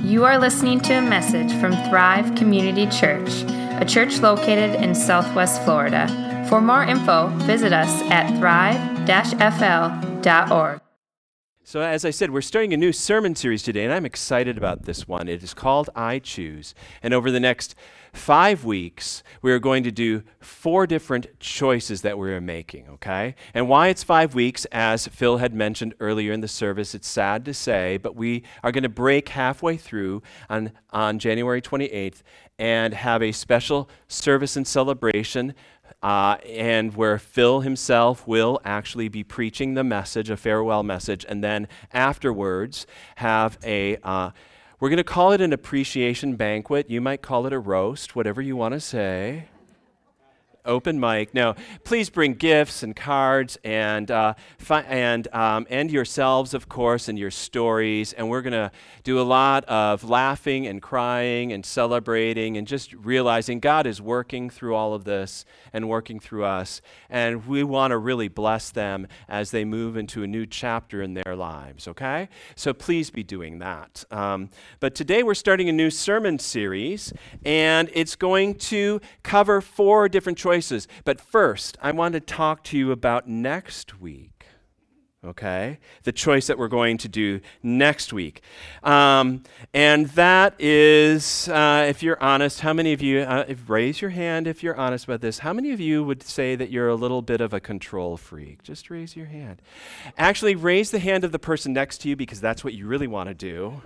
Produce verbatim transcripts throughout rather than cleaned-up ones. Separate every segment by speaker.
Speaker 1: You are listening to a message from Thrive Community Church, a church located in Southwest Florida. For more info, visit us at thrive dash f l dot org.
Speaker 2: So as I said, we're starting a new sermon series today, and I'm excited about this one. It is called I Choose. And over the next five weeks, we are going to do four different choices that we're making, okay? And why it's five weeks, as Phil had mentioned earlier in the service, it's sad to say, but we are going to break halfway through on, on January twenty-eighth and have a special service and celebration Uh, and where Phil himself will actually be preaching the message, a farewell message, and then afterwards have a, uh, we're going to call it an appreciation banquet. You might call it a roast, whatever you want to say. Open mic. Now, please bring gifts and cards and uh, fi- and um, and yourselves, of course, and your stories. And we're going to do a lot of laughing and crying and celebrating and just realizing God is working through all of this and working through us. And we want to really bless them as they move into a new chapter in their lives, okay? So please be doing that. Um, but today we're starting a new sermon series, and it's going to cover four different choices. But first, I want to talk to you about next week, okay? The choice that we're going to do next week. Um, and that is, uh, if you're honest, how many of you, uh, if, raise your hand if you're honest about this, how many of you would say that you're a little bit of a control freak? Just raise your hand. Actually, raise the hand of the person next to you because that's what you really want to do.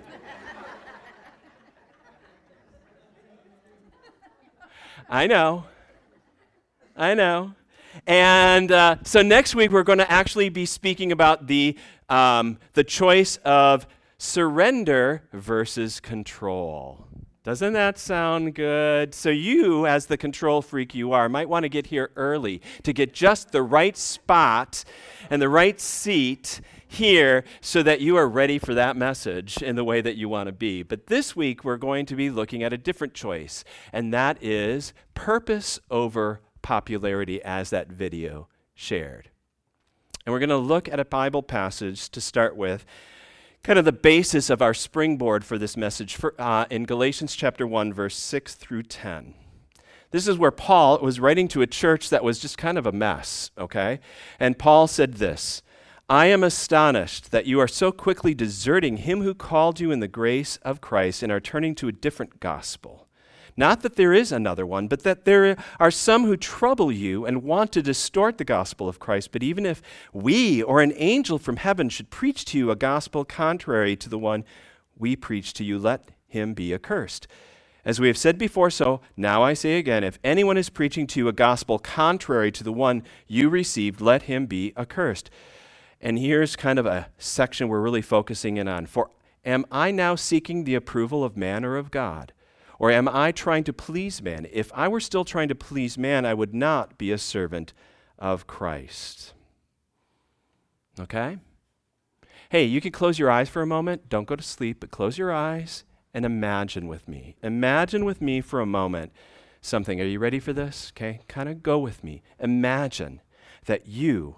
Speaker 2: I know. I know. And uh, so next week we're going to actually be speaking about the um, the choice of surrender versus control. Doesn't that sound good? So you, as the control freak you are, might want to get here early to get just the right spot and the right seat here so that you are ready for that message in the way that you want to be. But this week we're going to be looking at a different choice, and that is purpose over popularity, as that video shared. And we're going to look at a Bible passage to start with, kind of the basis of our springboard for this message for, uh, in Galatians chapter one, verse six through ten. This is where Paul was writing to a church that was just kind of a mess, okay? And Paul said this, "I am astonished that you are so quickly deserting him who called you in the grace of Christ and are turning to a different gospel. Not that there is another one, but that there are some who trouble you and want to distort the gospel of Christ. But even if we or an angel from heaven should preach to you a gospel contrary to the one we preach to you, let him be accursed. As we have said before, so now I say again, if anyone is preaching to you a gospel contrary to the one you received, let him be accursed." And here's kind of a section we're really focusing in on. "For am I now seeking the approval of man or of God? Or am I trying to please man? If I were still trying to please man, I would not be a servant of Christ." Okay? Hey, you can close your eyes for a moment. Don't go to sleep, but close your eyes and imagine with me. Imagine with me for a moment something. Are you ready for this? Okay, kind of go with me. Imagine that you,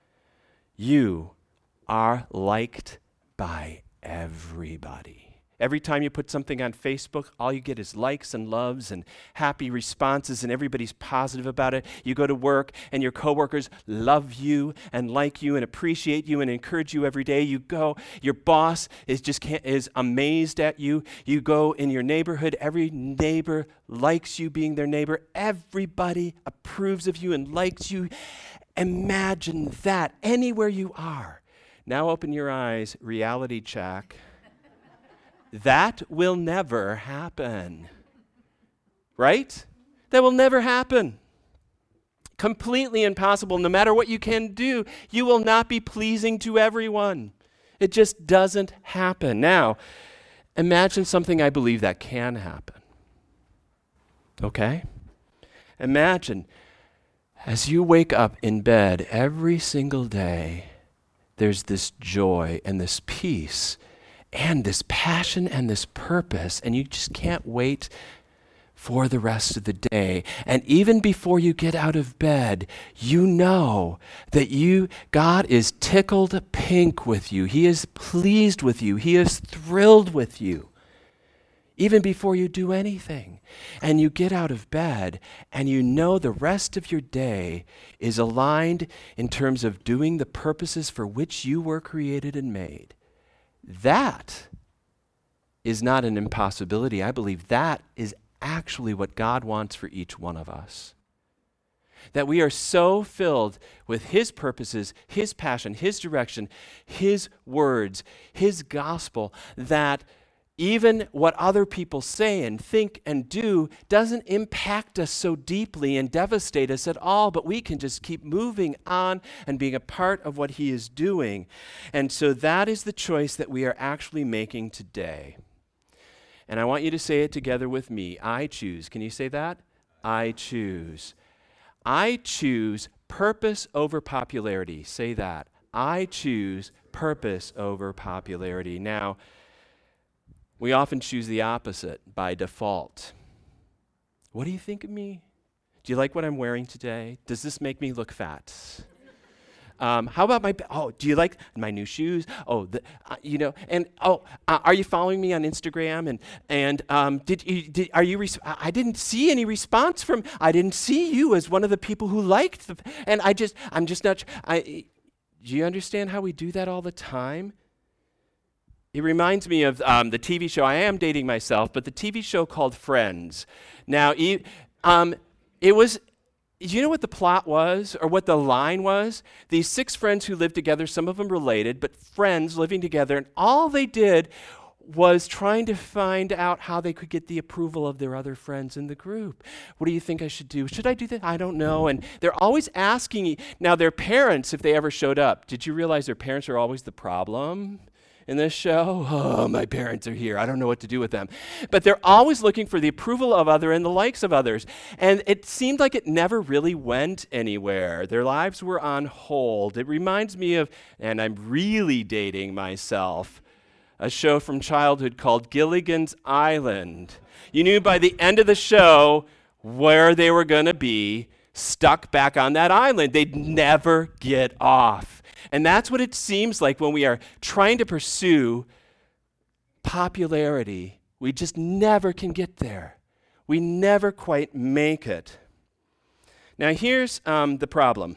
Speaker 2: you are liked by everybody. Every time you put something on Facebook, all you get is likes and loves and happy responses, and everybody's positive about it. You go to work, and your coworkers love you and like you and appreciate you and encourage you every day. You go, your boss is just can't, is amazed at you. You go in your neighborhood, every neighbor likes you being their neighbor. Everybody approves of you and likes you. Imagine that anywhere you are. Now open your eyes, reality check. That will never happen, right? That will never happen. Completely impossible. No matter what you can do, you will not be pleasing to everyone. It just doesn't happen. Now, imagine something I believe that can happen, okay? Imagine as you wake up in bed every single day, there's this joy and this peace and this passion and this purpose, and you just can't wait for the rest of the day. And even before you get out of bed, you know that you, God is tickled pink with you. He is pleased with you. He is thrilled with you. even before you do anything. And you get out of bed and you know the rest of your day is aligned in terms of doing the purposes for which you were created and made. That is not an impossibility. I believe that is actually what God wants for each one of us. That we are so filled with His purposes, His passion, His direction, His words, His gospel, that even what other people say and think and do doesn't impact us so deeply and devastate us at all, but we can just keep moving on and being a part of what He is doing. And so that is the choice that we are actually making today. And I want you to say it together with me. I choose. Can you say that? I choose. I choose purpose over popularity. Say that. I choose purpose over popularity. Now, we often choose the opposite by default. What do you think of me? Do you like what I'm wearing today? Does this make me look fat? Um, how about my, oh, do you like my new shoes? Oh, the, uh, you know, and oh, uh, are you following me on Instagram? And and um, did you, did, are you, res- I didn't see any response from, I didn't see you as one of the people who liked, the, and I just, I'm just not, I, do you understand how we do that all the time? It reminds me of um, the T V show, I am dating myself, but the T V show called Friends. Now, e- um, it was, do you know what the plot was or what the line was? These six friends who lived together, some of them related, but friends living together, and all they did was trying to find out how they could get the approval of their other friends in the group. What do you think I should do? Should I do that? I don't know. And they're always asking, now their parents, if they ever showed up, did you realize their parents are always the problem in this show? Oh, my parents are here. I don't know what to do with them. But they're always looking for the approval of others and the likes of others. And it seemed like it never really went anywhere. Their lives were on hold. It reminds me of, and I'm really dating myself, a show from childhood called Gilligan's Island. You knew by the end of the show where they were going to be, stuck back on that island. They'd never get off. And that's what it seems like when we are trying to pursue popularity. We just never can get there. We never quite make it. Now, here's um, the problem.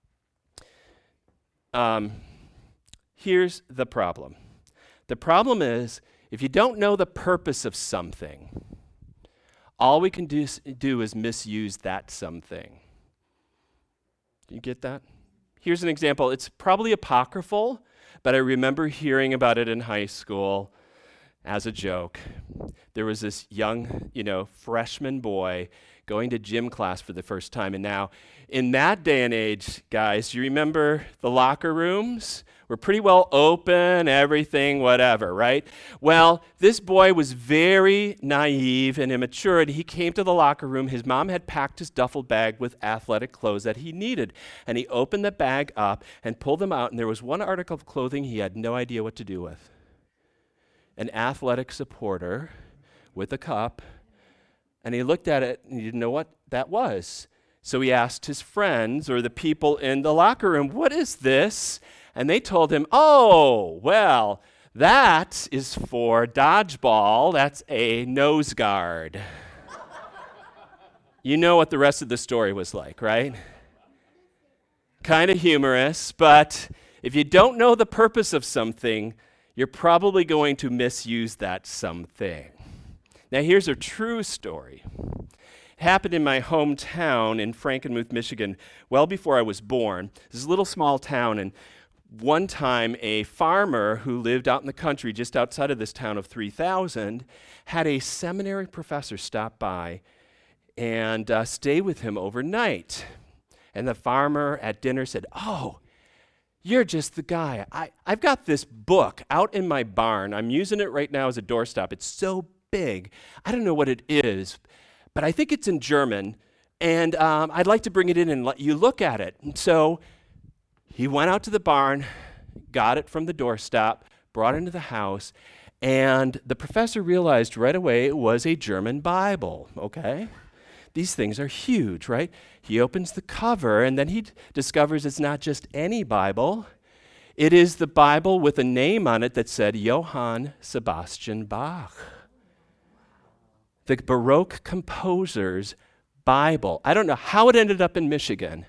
Speaker 2: Um, here's the problem. The problem is, if you don't know the purpose of something, all we can do, do is misuse that something. Do you get that? Here's an example. It's probably apocryphal, but I remember hearing about it in high school as a joke. There was this young, you know, freshman boy going to gym class for the first time. And now, in that day and age, guys, you remember the locker rooms? We're pretty well open, everything, whatever, right? Well, this boy was very naive and immature, and he came to the locker room. His mom had packed his duffel bag with athletic clothes that he needed, and he opened the bag up and pulled them out, and there was one article of clothing he had no idea what to do with. An athletic supporter with a cup, and he looked at it, and he didn't know what that was. So he asked his friends or the people in the locker room, "What is this?" And they told him, "Oh, well, that is for dodgeball. That's a nose guard." You know what the rest of the story was like, right? Kind of humorous, but if you don't know the purpose of something, you're probably going to misuse that something. Now, here's a true story. It happened in my hometown in Frankenmuth, Michigan, well before I was born. This is a little small town, and one time, a farmer who lived out in the country just outside of this town of three thousand had a seminary professor stop by and uh, stay with him overnight. And the farmer at dinner said, "Oh, you're just the guy. I, I've got this book out in my barn. I'm using it right now as a doorstop. It's so big. I don't know what it is, but I think it's in German, and um, I'd like to bring it in and let you look at it." And so he went out to the barn, got it from the doorstop, brought it into the house, and the professor realized right away it was a German Bible, okay? These things are huge, right? He opens the cover, and then he d- discovers it's not just any Bible. It is the Bible with a name on it that said Johann Sebastian Bach. the Baroque composer's Bible. I don't know how it ended up in Michigan.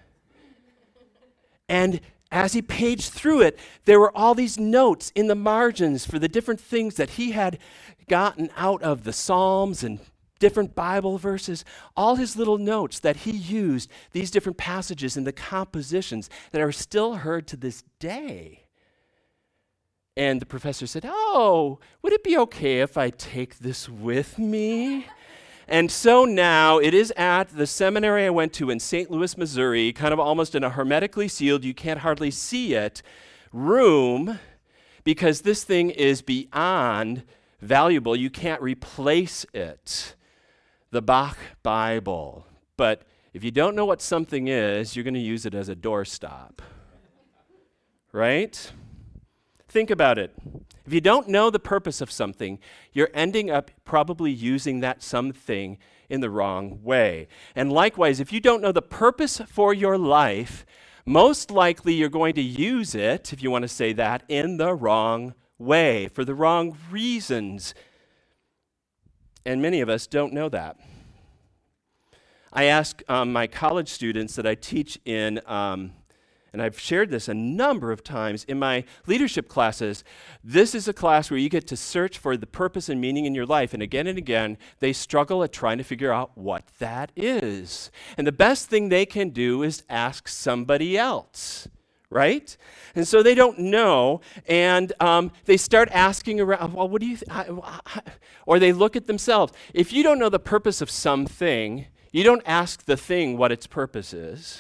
Speaker 2: And as he paged through it, there were all these notes in the margins for the different things that he had gotten out of the Psalms and different Bible verses, all his little notes that he used, these different passages in the compositions that are still heard to this day. And the professor said, "Oh, would it be okay if I take this with me?" And so now it is at the seminary I went to in Saint Louis, Missouri, kind of almost in a hermetically sealed, you can't hardly see it, room, because this thing is beyond valuable. You can't replace it. The Bach Bible. But if you don't know what something is, you're going to use it as a doorstop. Right? Think about it. If you don't know the purpose of something, you're ending up probably using that something in the wrong way. And likewise, if you don't know the purpose for your life, most likely you're going to use it, if you want to say that, in the wrong way, for the wrong reasons. And many of us don't know that. I ask um, my college students that I teach in um, and I've shared this a number of times in my leadership classes. This is a class where you get to search for the purpose and meaning in your life. And again and again, they struggle at trying to figure out what that is. And the best thing they can do is ask somebody else, right? And so they don't know, and um, they start asking around, well, what do you, th- I, I, or they look at themselves. If you don't know the purpose of something, you don't ask the thing what its purpose is.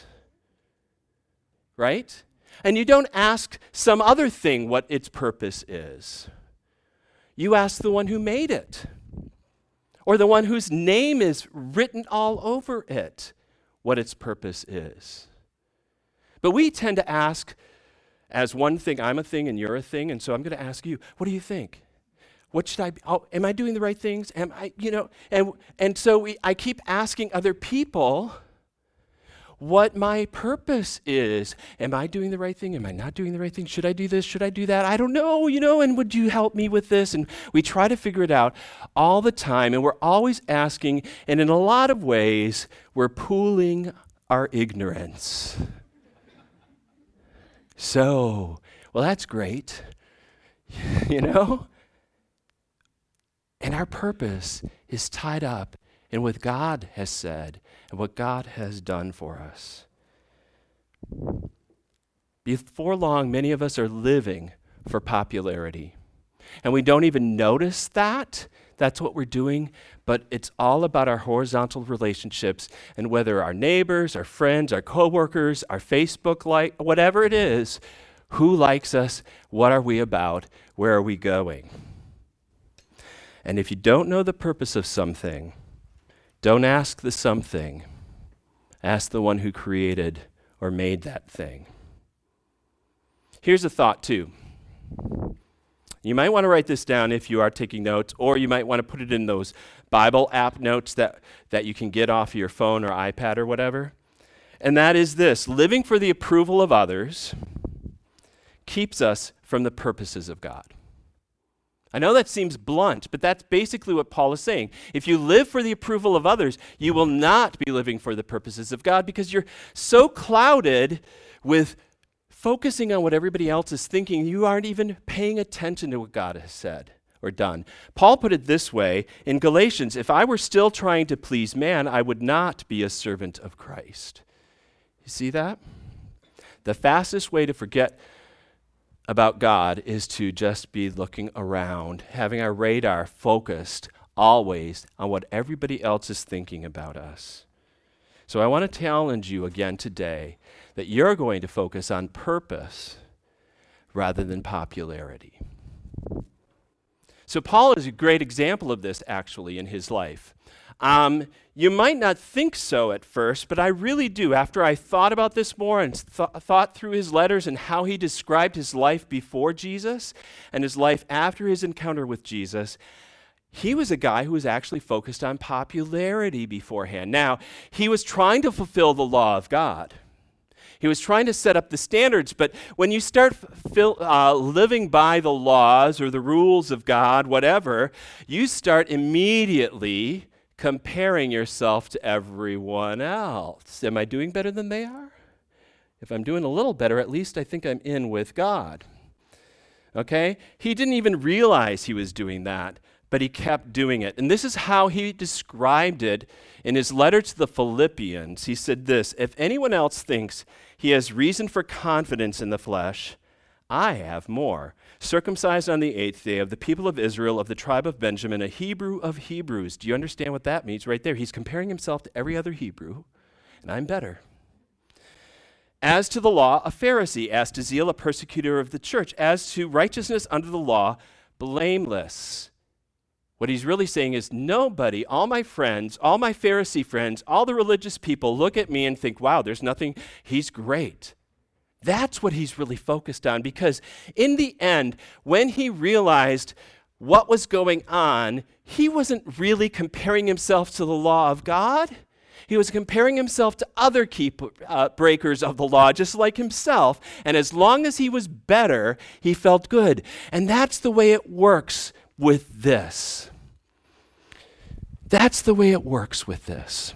Speaker 2: Right? And you don't ask some other thing what its purpose is. You ask the one who made it, or the one whose name is written all over it, what its purpose is. But we tend to ask as one thing, I'm a thing and you're a thing, and so I'm going to ask you, what do you think? What should I be? Oh, am I doing the right things? Am I, you know, and and so we, I keep asking other people what my purpose is. Am I doing the right thing? Am I not doing the right thing? Should I do this? Should I do that? I don't know, you know, and would you help me with this? And we try to figure it out all the time, and we're always asking, and in a lot of ways, we're pooling our ignorance. So, well, that's great, you know? And our purpose is tied up in what God has said and what God has done for us. Before long, many of us are living for popularity. And we don't even notice that. That's what we're doing. But it's all about our horizontal relationships, and whether our neighbors, our friends, our coworkers, our Facebook like, whatever it is, who likes us, what are we about, where are we going? And if you don't know the purpose of something, don't ask the something. Ask the one who created or made that thing. Here's a thought, too. You might want to write this down if you are taking notes, or you might want to put it in those Bible app notes that, that you can get off your phone or iPad or whatever. And that is this: living for the approval of others keeps us from the purposes of God. I know that seems blunt, but that's basically what Paul is saying. If you live for the approval of others, you will not be living for the purposes of God, because you're so clouded with focusing on what everybody else is thinking, you aren't even paying attention to what God has said or done. Paul put it this way in Galatians: if I were still trying to please man, I would not be a servant of Christ. You see that? The fastest way to forget about God is to just be looking around, having our radar focused always on what everybody else is thinking about us. So I want to challenge you again today that you're going to focus on purpose rather than popularity. So Paul is a great example of this, actually, in his life. Um, you might not think so at first, but I really do. After I thought about this more and th- thought through his letters and how he described his life before Jesus and his life after his encounter with Jesus, he was a guy who was actually focused on popularity beforehand. Now, he was trying to fulfill the law of God. He was trying to set up the standards, but when you start fil- uh, living by the laws or the rules of God, whatever, you start immediately comparing yourself to everyone else. Am I doing better than they are? If I'm doing a little better, at least I think I'm in with God. Okay? He didn't even realize he was doing that, but he kept doing it. And this is how he described it in his letter to the Philippians. He said this, "If anyone else thinks he has reason for confidence in the flesh, I have more. Circumcised on the eighth day, of the people of Israel, of the tribe of Benjamin, a Hebrew of Hebrews." Do you understand what that means right there? He's comparing himself to every other Hebrew, and I'm better. "As to the law, a Pharisee. As to zeal, a persecutor of the church. As to righteousness under the law, blameless." What he's really saying is nobody, all my friends, all my Pharisee friends, all the religious people look at me and think, wow, there's nothing, he's great. That's what he's really focused on, because in the end, when he realized what was going on, he wasn't really comparing himself to the law of God. He was comparing himself to other keep, uh, breakers of the law, just like himself. And as long as he was better, he felt good. And that's the way it works with this. That's the way it works with this.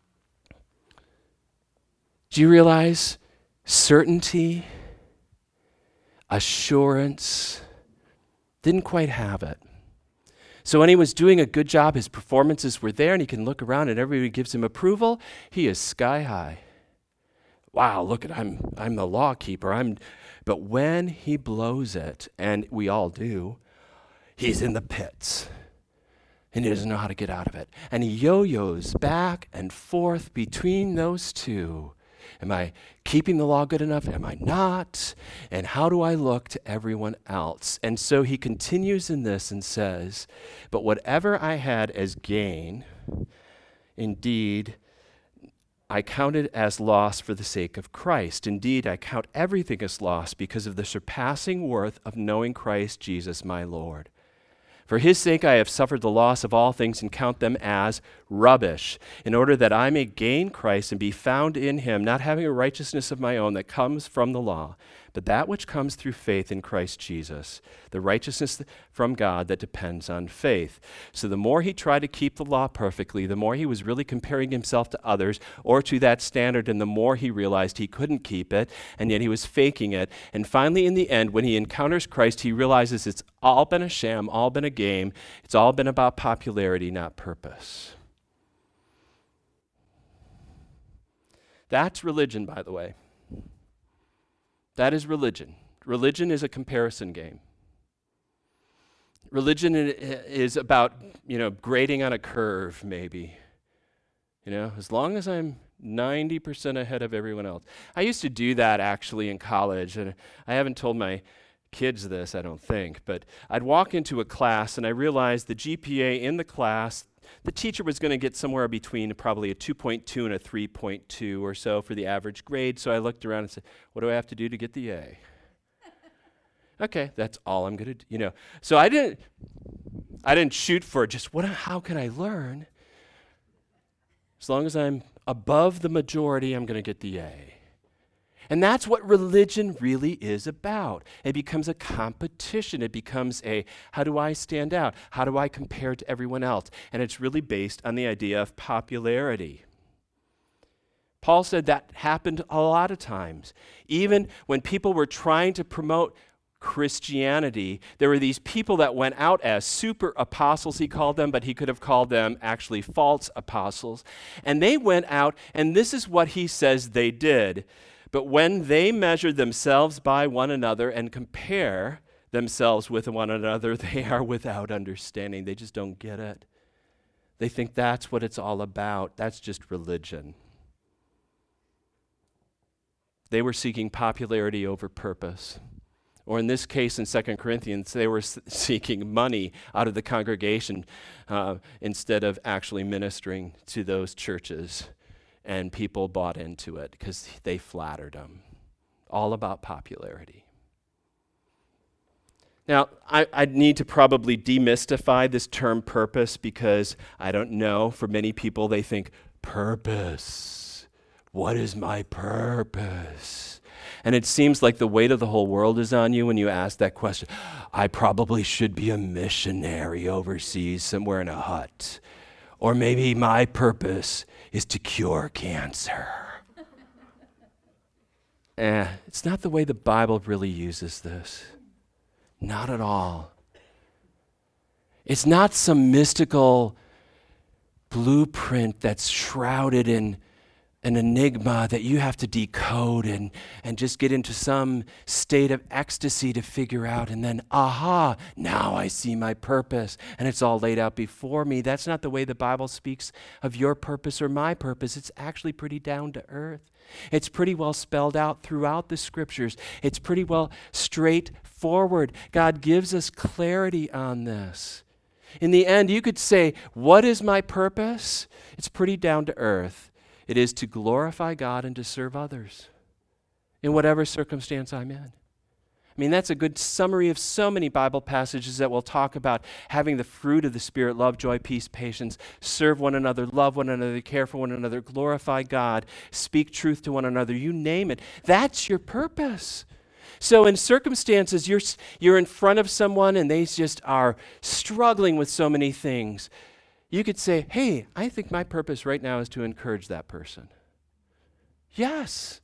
Speaker 2: Do you realize certainty, assurance, didn't quite have it? So when he was doing a good job, his performances were there, and he can look around and everybody gives him approval, he is sky high. Wow, look at I'm I'm the law keeper. I'm but when he blows it, and we all do, he's in the pits. And he doesn't know how to get out of it. And he yo-yos back and forth between those two. Am I keeping the law good enough? Am I not? And how do I look to everyone else? And so he continues in this and says, "But whatever I had as gain, indeed, I counted as loss for the sake of Christ. Indeed, I count everything as loss because of the surpassing worth of knowing Christ Jesus my Lord. For his sake I have suffered the loss of all things and count them as rubbish, in order that I may gain Christ and be found in him, not having a righteousness of my own that comes from the law, but that which comes through faith in Christ Jesus, the righteousness from God that depends on faith." So the more he tried to keep the law perfectly, the more he was really comparing himself to others or to that standard, and the more he realized he couldn't keep it, and yet he was faking it. And finally, in the end, when he encounters Christ, he realizes it's all been a sham, all been a game. It's all been about popularity, not purpose. That's religion, by the way. That is religion. Religion is a comparison game. Religion is about, you know, grading on a curve, maybe. You know, as long as I'm ninety percent ahead of everyone else. I used to do that actually in college, and I haven't told my kids this, I don't think, but I'd walk into a class and I realized the G P A in the class, the teacher was going to get somewhere between probably a two point two and a three point two or so for the average grade. So I looked around and said, what do I have to do to get the A? Okay, that's all I'm going to do, you know. So I didn't I didn't shoot for just what how can I learn? As long as I'm above the majority, I'm going to get the A. And that's what religion really is about. It becomes a competition. It becomes a, how do I stand out? How do I compare to everyone else? And it's really based on the idea of popularity. Paul said that happened a lot of times. Even when people were trying to promote Christianity, there were these people that went out as super apostles, he called them, but he could have called them actually false apostles. And they went out, and this is what he says they did. But when they measure themselves by one another and compare themselves with one another, they are without understanding. They just don't get it. They think that's what it's all about. That's just religion. They were seeking popularity over purpose. Or in this case, in Second Corinthians, they were s- seeking money out of the congregation uh, instead of actually ministering to those churches. And people bought into it because they flattered them. All about popularity. Now, I, I need to probably demystify this term purpose because I don't know. For many people, they think, purpose. What is my purpose? And it seems like the weight of the whole world is on you when you ask that question. I probably should be a missionary overseas somewhere in a hut. Or maybe my purpose is to cure cancer. Eh, it's not the way the Bible really uses this. Not at all. It's not some mystical blueprint that's shrouded in an enigma that you have to decode and, and just get into some state of ecstasy to figure out, and then, aha, now I see my purpose, and it's all laid out before me. That's not the way the Bible speaks of your purpose or my purpose. It's actually pretty down to earth. It's pretty well spelled out throughout the scriptures. It's pretty well straightforward. God gives us clarity on this. In the end, you could say, what is my purpose? It's pretty down to earth. It is to glorify God and to serve others in whatever circumstance I'm in. I mean, that's a good summary of so many Bible passages that will talk about having the fruit of the Spirit: love, joy, peace, patience, serve one another, love one another, care for one another, glorify God, speak truth to one another, you name it. That's your purpose. So in circumstances, you're, you're in front of someone and they just are struggling with so many things. You could say, hey, I think my purpose right now is to encourage that person. Yes.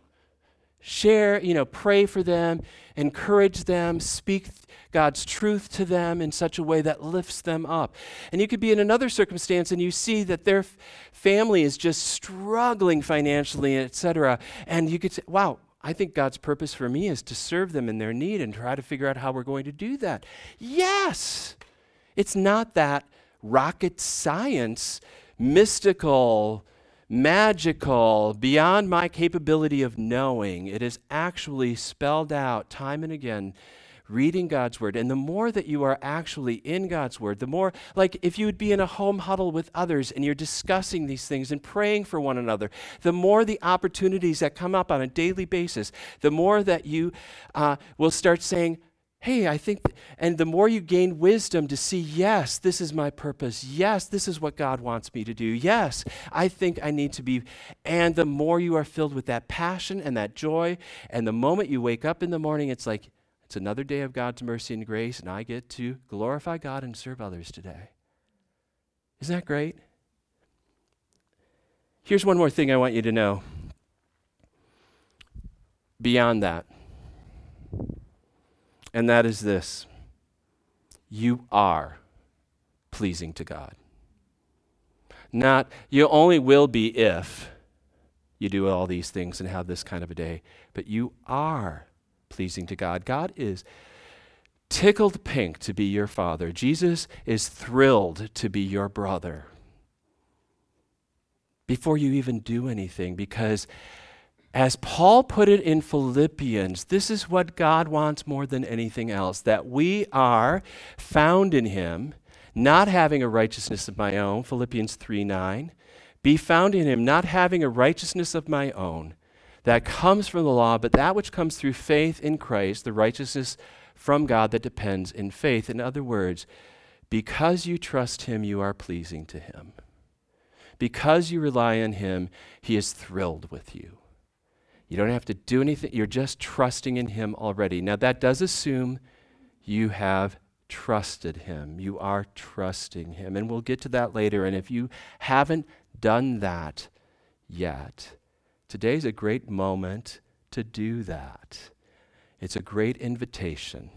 Speaker 2: Share, you know, pray for them, encourage them, speak God's truth to them in such a way that lifts them up. And you could be in another circumstance and you see that their f- family is just struggling financially, et cetera. And you could say, wow, I think God's purpose for me is to serve them in their need and try to figure out how we're going to do that. Yes. It's not that rocket science, mystical, magical, beyond my capability of knowing. It is actually spelled out time and again, reading God's word. And the more that you are actually in God's word, the more, like if you would be in a home huddle with others and you're discussing these things and praying for one another, the more the opportunities that come up on a daily basis, the more that you uh, will start saying, hey, I think, th- and the more you gain wisdom to see, yes, this is my purpose. Yes, this is what God wants me to do. Yes, I think I need to be. And the more you are filled with that passion and that joy, and the moment you wake up in the morning, it's like, it's another day of God's mercy and grace, and I get to glorify God and serve others today. Isn't that great? Here's one more thing I want you to know. Beyond that, and that is this: you are pleasing to God. Not, you only will be if you do all these things and have this kind of a day, but you are pleasing to God. God is tickled pink to be your father. Jesus is thrilled to be your brother before you even do anything, because as Paul put it in Philippians, this is what God wants more than anything else, that we are found in him, not having a righteousness of my own, Philippians three nine, be found in him, not having a righteousness of my own that comes from the law, but that which comes through faith in Christ, the righteousness from God that depends in faith. In other words, because you trust him, you are pleasing to him. Because you rely on him, he is thrilled with you. You don't have to do anything. You're just trusting in him already. Now, that does assume you have trusted him. You are trusting him. And we'll get to that later. And if you haven't done that yet, today's a great moment to do that. It's a great invitation.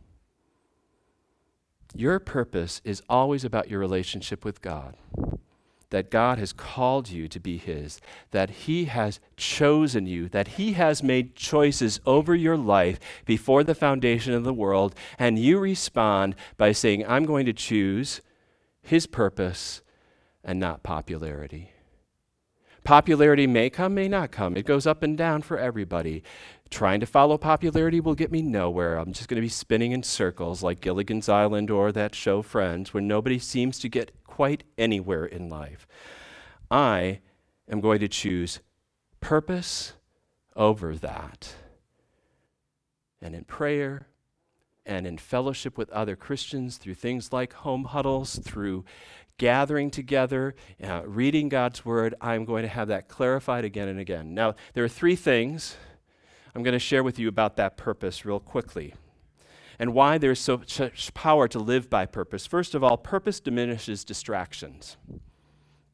Speaker 2: Your purpose is always about your relationship with God. That God has called you to be his, that he has chosen you, that he has made choices over your life before the foundation of the world, and you respond by saying, I'm going to choose his purpose and not popularity. Popularity may come, may not come. It goes up and down for everybody. Trying to follow popularity will get me nowhere. I'm just going to be spinning in circles like Gilligan's Island or that show Friends, where nobody seems to get quite anywhere in life. I am going to choose purpose over that. And in prayer and in fellowship with other Christians through things like home huddles, through gathering together, uh, reading God's word, I'm going to have that clarified again and again. Now, there are three things I'm going to share with you about that purpose real quickly, and why there's so such power to live by purpose. First of all, purpose diminishes distractions.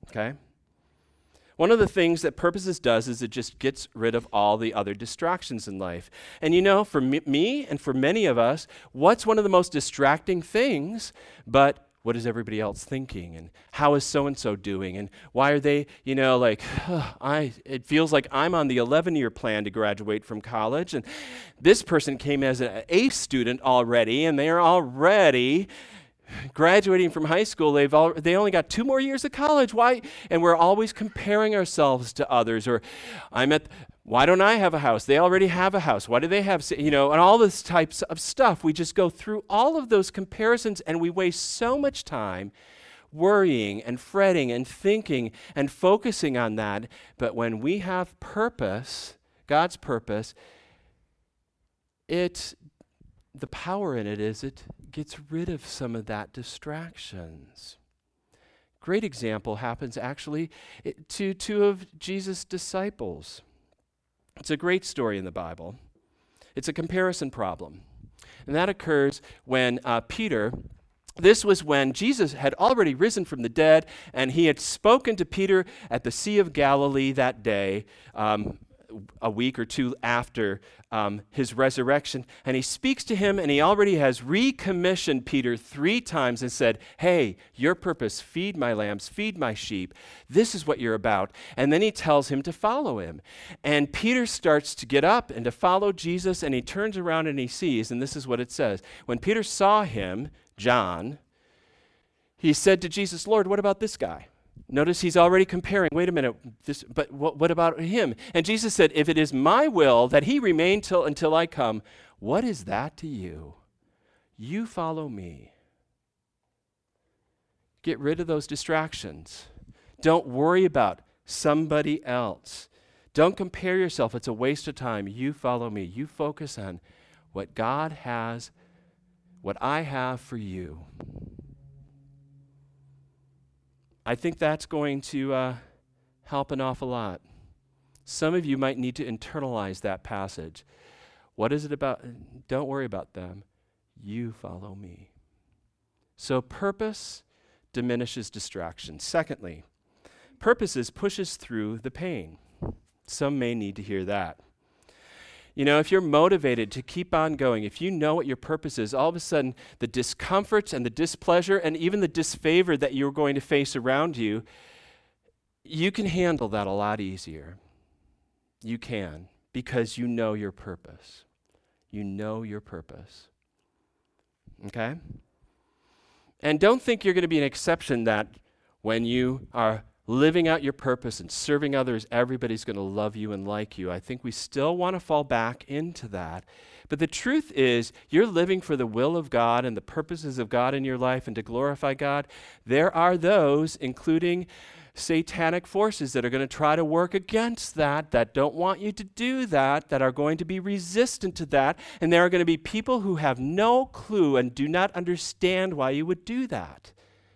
Speaker 2: okay? One of the things that purposes does is it just gets rid of all the other distractions in life. And you know, for me, me and for many of us, what's one of the most distracting things but what is everybody else thinking? And how is so-and-so doing? And why are they, you know, like, I, it feels like I'm on the eleven-year plan to graduate from college. And this person came as an A student already, and they're already graduating from high school. They've all, they only got two more years of college. Why? And we're always comparing ourselves to others. Or I'm at, why don't I have a house? They already have a house. Why do they have, you know, and all this types of stuff. We just go through all of those comparisons and we waste so much time worrying and fretting and thinking and focusing on that. But when we have purpose, God's purpose, it, the power in it is it gets rid of some of that distractions. Great example happens actually to two of Jesus' disciples. It's a great story in the Bible. It's a comparison problem. And that occurs when uh, Peter, this was when Jesus had already risen from the dead, and he had spoken to Peter at the Sea of Galilee that day, um, a week or two after um, his resurrection. And he speaks to him, and he already has recommissioned Peter three times and said, hey, your purpose, feed my lambs, feed my sheep. This is what you're about. And then he tells him to follow him. And Peter starts to get up and to follow Jesus, and he turns around and he sees, and this is what it says. When Peter saw him, John, he said to Jesus, Lord, what about this guy? Notice he's already comparing. Wait a minute, this, but what, what about him? And Jesus said, if it is my will that he remain till, until I come, what is that to you? You follow me. Get rid of those distractions. Don't worry about somebody else. Don't compare yourself. It's a waste of time. You follow me. You focus on what God has, what I have for you. I think that's going to uh, help an awful lot. Some of you might need to internalize that passage. What is it about? Don't worry about them. You follow me. So purpose diminishes distraction. Secondly, purposes pushes through the pain. Some may need to hear that. You know, if you're motivated to keep on going, if you know what your purpose is, all of a sudden the discomfort and the displeasure and even the disfavor that you're going to face around you, you can handle that a lot easier. You can, because you know your purpose. You know your purpose. Okay? And don't think you're going to be an exception that when you are living out your purpose and serving others, everybody's going to love you and like you. I think we still want to fall back into that. But the truth is, you're living for the will of God and the purposes of God in your life and to glorify God. There are those, including satanic forces, that are going to try to work against that, that don't want you to do that, that are going to be resistant to that. And there are going to be people who have no clue and do not understand why you would do that.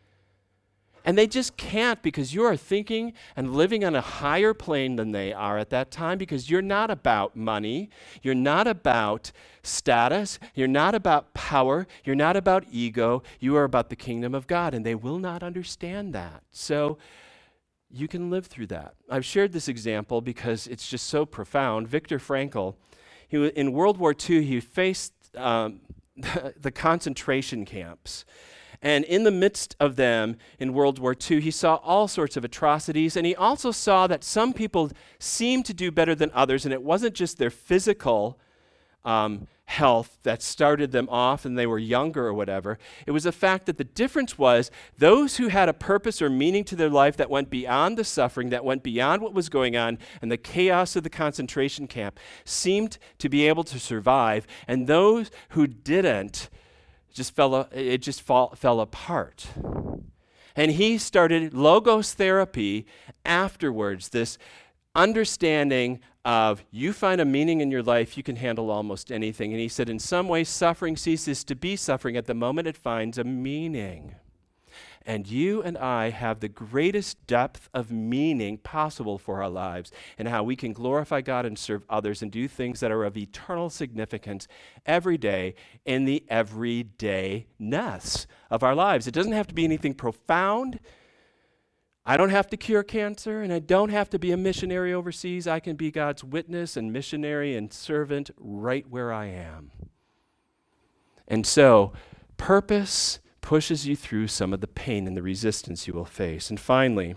Speaker 2: And they just can't, because you are thinking and living on a higher plane than they are at that time, because you're not about money, you're not about status, you're not about power, you're not about ego, you are about the kingdom of God, and they will not understand that. So you can live through that. I've shared this example because it's just so profound. Viktor Frankl, he, in World War Two, he faced um, the concentration camps. And in the midst of them in World War Two, he saw all sorts of atrocities, and he also saw that some people seemed to do better than others, and it wasn't just their physical um, health that started them off and they were younger or whatever. It was the fact that the difference was those who had a purpose or meaning to their life that went beyond the suffering, that went beyond what was going on and the chaos of the concentration camp, seemed to be able to survive, and those who didn't, just fell, it just fall, fell apart. And he started logos therapy afterwards, this understanding of you find a meaning in your life, you can handle almost anything. And he said, in some ways, suffering ceases to be suffering at the moment it finds a meaning. And you and I have the greatest depth of meaning possible for our lives and how we can glorify God and serve others and do things that are of eternal significance every day in the everydayness of our lives. It doesn't have to be anything profound. I don't have to cure cancer, and I don't have to be a missionary overseas. I can be God's witness and missionary and servant right where I am. And so, purpose pushes you through some of the pain and the resistance you will face. And finally,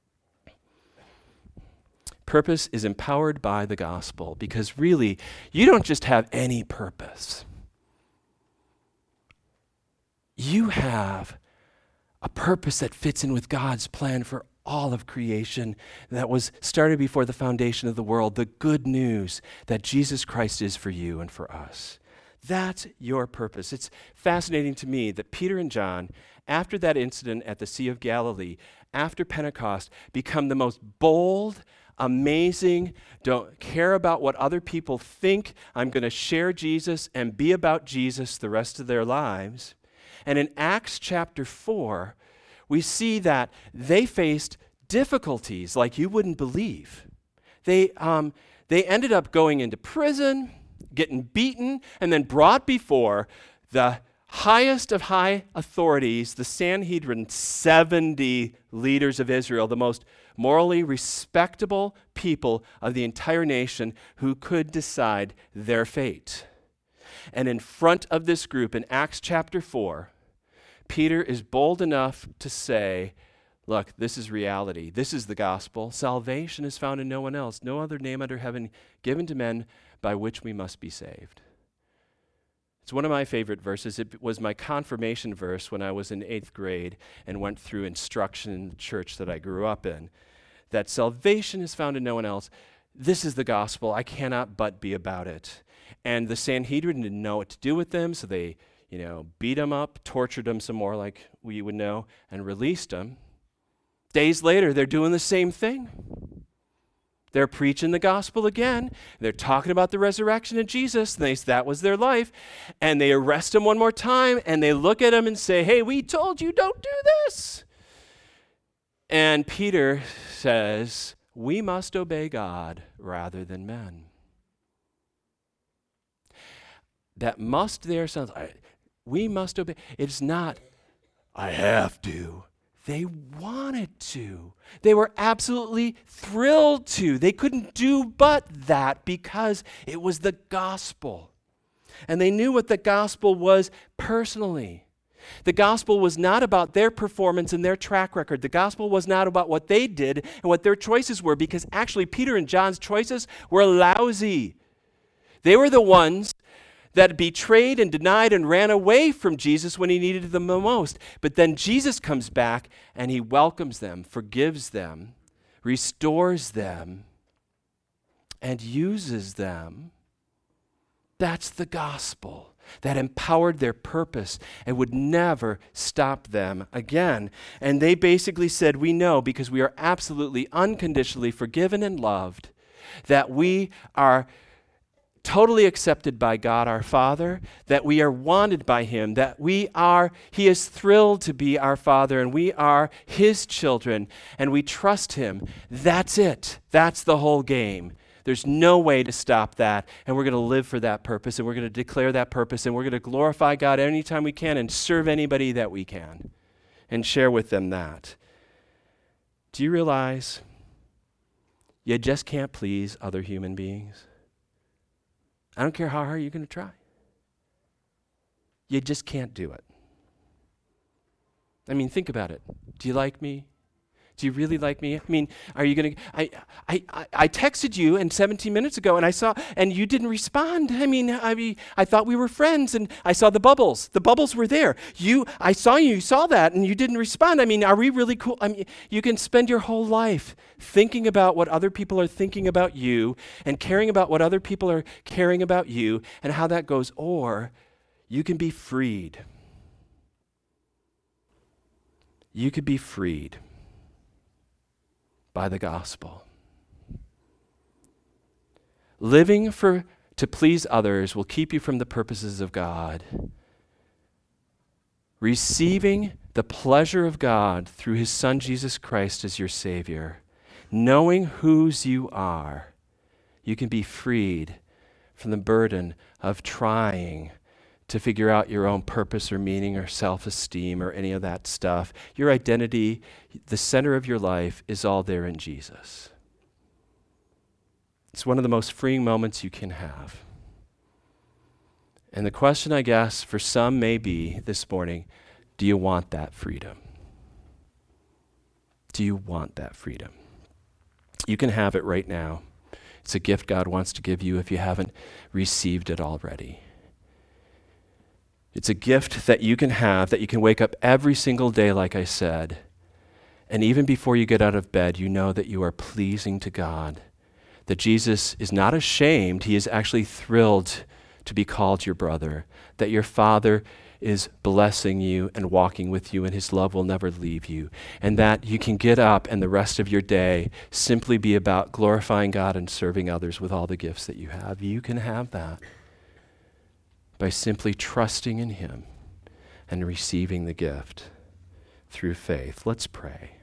Speaker 2: purpose is empowered by the gospel, because really, you don't just have any purpose. You have a purpose that fits in with God's plan for all of creation that was started before the foundation of the world, the good news that Jesus Christ is for you and for us. That's your purpose. It's fascinating to me that Peter and John, after that incident at the Sea of Galilee, after Pentecost, become the most bold, amazing, don't care about what other people think. I'm going to share Jesus and be about Jesus the rest of their lives. And in Acts chapter four, we see that they faced difficulties like you wouldn't believe. They, um, they ended up going into prison, getting beaten, and then brought before the highest of high authorities, the Sanhedrin, seventy leaders of Israel, the most morally respectable people of the entire nation who could decide their fate. And in front of this group in Acts chapter four, Peter is bold enough to say, look, this is reality. This is the gospel. Salvation is found in no one else. No other name under heaven given to men by which we must be saved. It's one of my favorite verses. It was my confirmation verse when I was in eighth grade and went through instruction in the church that I grew up in, that salvation is found in no one else. This is the gospel. I cannot but be about it. And the Sanhedrin didn't know what to do with them, so they, you know, beat them up, tortured them some more like we would know, and released them. Days later, they're doing the same thing. They're preaching the gospel again. They're talking about the resurrection of Jesus. And they, that was their life. And they arrest him one more time, and they look at him and say, hey, we told you don't do this. And Peter says, we must obey God rather than men. That must there sounds, we must obey. It's not, I have to. They wanted to. They were absolutely thrilled to. They couldn't do but that because it was the gospel. And they knew what the gospel was personally. The gospel was not about their performance and their track record. The gospel was not about what they did and what their choices were, because actually Peter and John's choices were lousy. They were the ones that betrayed and denied and ran away from Jesus when he needed them the most. But then Jesus comes back and he welcomes them, forgives them, restores them, and uses them. That's the gospel that empowered their purpose and would never stop them again. And they basically said, we know because we are absolutely unconditionally forgiven and loved, that we are totally accepted by God our Father, that we are wanted by him, that we are, he is thrilled to be our Father, and we are his children, and we trust him. That's it. That's the whole game. There's no way to stop that, and we're going to live for that purpose, and we're going to declare that purpose, and we're going to glorify God anytime we can and serve anybody that we can and share with them that. Do you realize you just can't please other human beings? I don't care how hard you're going to try. You just can't do it. I mean, think about it. Do you like me? Do you really like me? I mean, are you going to, I, I, I, I texted you and seventeen minutes ago and I saw, and you didn't respond. I mean, I mean, I thought we were friends and I saw the bubbles. The bubbles were there. You, I saw you, you saw that and you didn't respond. I mean, are we really cool? I mean, you can spend your whole life thinking about what other people are thinking about you and caring about what other people are caring about you and how that goes, or you can be freed. You could be freed by the gospel. Living for to please others will keep you from the purposes of God. Receiving the pleasure of God through his Son Jesus Christ as your Savior, knowing whose you are, you can be freed from the burden of trying to figure out your own purpose or meaning or self-esteem or any of that stuff. Your identity, the center of your life, is all there in Jesus. It's one of the most freeing moments you can have. And the question, I guess, for some may be this morning, do you want that freedom? Do you want that freedom? You can have it right now. It's a gift God wants to give you if you haven't received it already. It's a gift that you can have, that you can wake up every single day, like I said, and even before you get out of bed, you know that you are pleasing to God, that Jesus is not ashamed, he is actually thrilled to be called your brother, that your Father is blessing you and walking with you, and his love will never leave you, and that you can get up and the rest of your day simply be about glorifying God and serving others with all the gifts that you have. You can have that by simply trusting in him and receiving the gift through faith. Let's pray.